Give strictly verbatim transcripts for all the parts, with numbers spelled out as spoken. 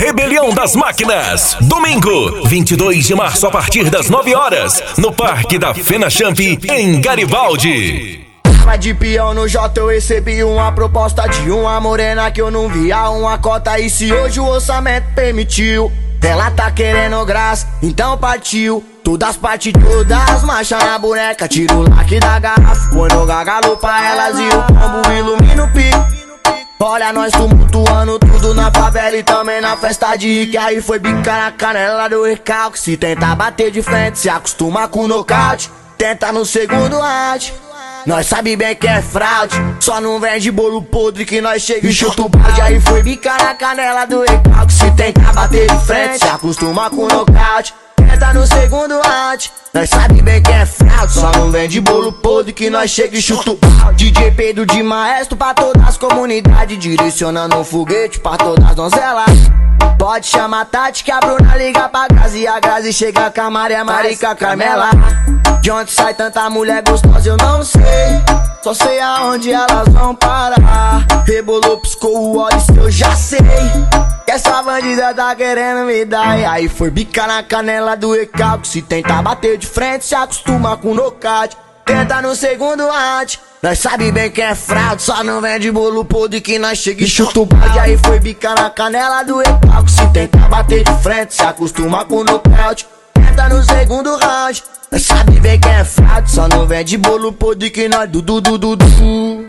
Rebelião das Máquinas. Domingo, vinte e dois de março, a partir das nove horas, no Parque da Fenachamp, em Garibaldi. De peão no J eu recebi uma proposta de uma morena que eu não via uma cota. E se hoje o orçamento permitiu, ela tá querendo graça, então partiu. Todas as partes, todas marcha na boneca. Tira o laque da garrafa, põe no gargalo pra elas e o combo ilumina o pico. Olha nós tumultuando tudo na favela e também na festa de rico. Aí foi bicar na canela do recalque. Se tentar bater de frente, se acostuma com o nocaute. Tenta no segundo round. Nós sabe bem que é fraude, só não vende bolo podre que nós chega e chuta o balde. Aí foi bicar na canela do recalque. Se tentar bater de frente, se acostuma com o nocaute. Tenta no segundo round. Nós sabe bem que é fraude, só não vende bolo podre que nós chega e chuta o balde. D J Pedro de maestro pra todas as comunidades, direcionando um foguete pra todas as donzelas. Pode chamar a Tati que a Bruna liga pra Grazi e a Grazi chega com a Maria Marica Carmela. De onde sai tanta mulher gostosa eu não sei, só sei aonde elas vão parar. Rebolou, piscou o olho, isso eu já sei, que essa bandida tá querendo me dar. E aí foi bicar na canela do recalque. Se tentar bater de frente, se acostuma com nocaute. Tenta no segundo round. Nós sabe bem que é fraude, só não vende bolo podre que nós chega e chuta o balde. Aí foi bicar na canela do recalque. Se tentar bater de frente, se acostuma com nocaute. Tenta no segundo round. Nós sabe bem que é fraude, só não vende bolo podre que nós du du du du du.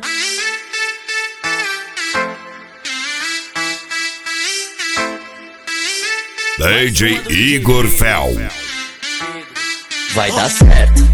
D J Igor Fel. Vai dar certo.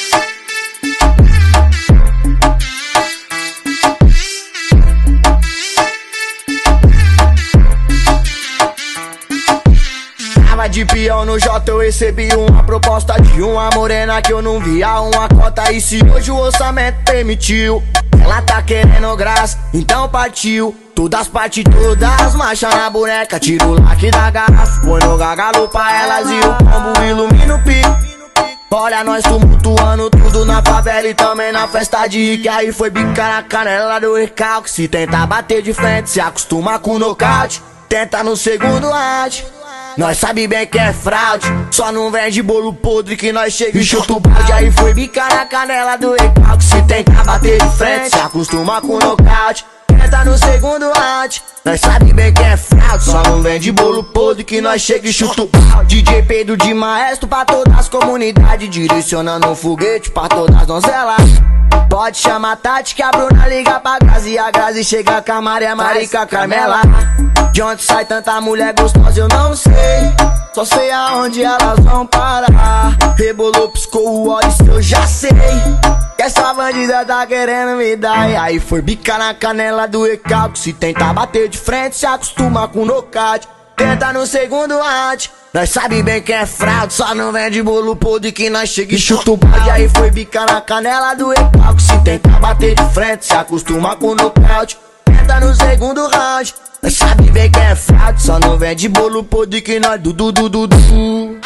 De peão no J eu recebi uma proposta de uma morena que eu não via uma cota. E se hoje o orçamento permitiu, ela tá querendo graça, então partiu. Todas as partes, todas marcha na boneca. Tira o laque da garrafa, põe no gargalo pra elas e o combo ilumina o pico. Olha nós tumultuando tudo na favela e também na festa de rico. Aí foi bicar na canela do recalque. Se tentar bater de frente, se acostuma com o nocaute. Tenta no segundo round. Nós sabe bem que é fraude, só não vende bolo podre que nós chega e chuta o balde. Aí foi bicar na canela do recalque. Se tentar bater de frente, se acostuma com o nocaute. Tenta no segundo round. Nós sabe bem que é fraude, só não vende bolo podre que nós chega e chuta o balde. D J Pedro de maestro pra todas as comunidades, direcionando um foguete pra todas as donzelas. Pode chamar a Tati que a Bruna liga pra Grazi e a Grazi chega com a Maria Marica Carmela. De onde sai tanta mulher gostosa eu não sei, só sei aonde elas vão parar. Rebolou, piscou o olho, isso eu já sei, que essa bandida tá querendo me dar. E aí foi bicar na canela do recalque. Se tentar bater de frente, se acostuma com nocaute. Tenta no segundo round. Nós sabe bem que é fraude, só não vende bolo podre que nós chega e chuta o balde. Aí foi bicar na canela do recalque. Se tentar bater de frente, se acostuma com nocaute. Tenta no segundo round. Nós sabe bem que é fraude, só não vende bolo podre que nós du du du du du.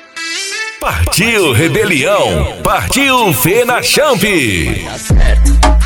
Partiu Rebelião, partiu Fenachamp. Vai dar certo.